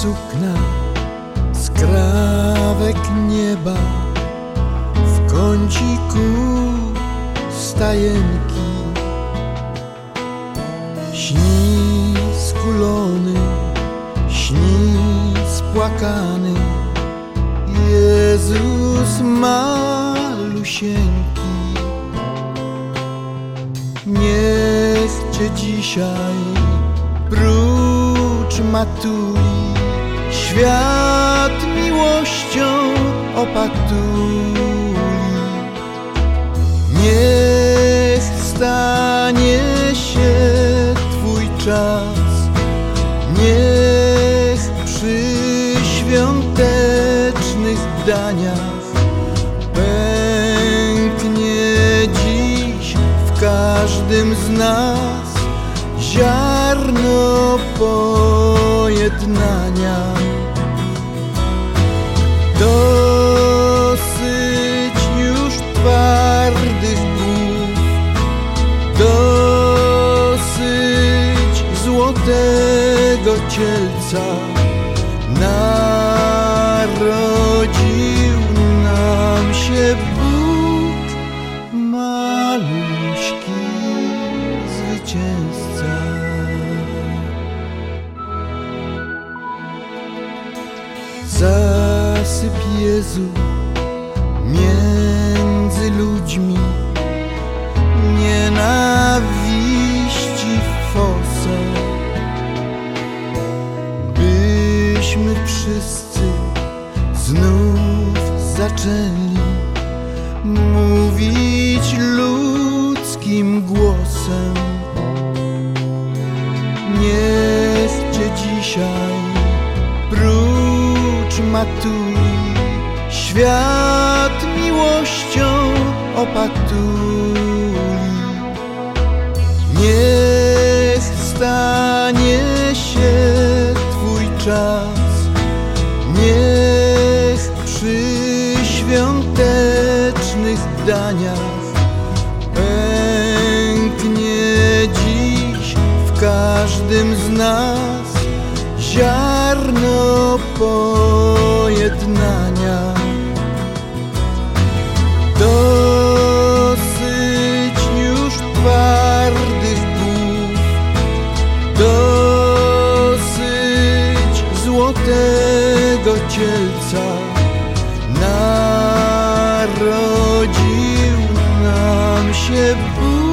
sukna, skrawek nieba, w kąciku stajenki. Śni skulony, śni spłakany Jezus malusieńki. Niech Cię dzisiaj prócz matuli świat miłością opatuli. Niech stanie się Twój czas, niech przy świątecznych daniach pęknie dziś w każdym z nas ziarno pojednania. Dosyć już twardych głów, dosyć złotego cielca. Narodził nam się Bóg, maluśki zwycięzca. Zasyp Jezu między ludźmi nienawiści fosę, byśmy wszyscy znów zaczęli mówić ludzkim głosem. Niech Cię dzisiaj prócz matuli świat miłością opatuli. Niech stanie się Twój czas, niech przy świątecznych daniach pęknie dziś w każdym z nas ziarno pojednania. Dosyć już twardych głów, dosyć złotego cielca. Narodził nam się Bóg.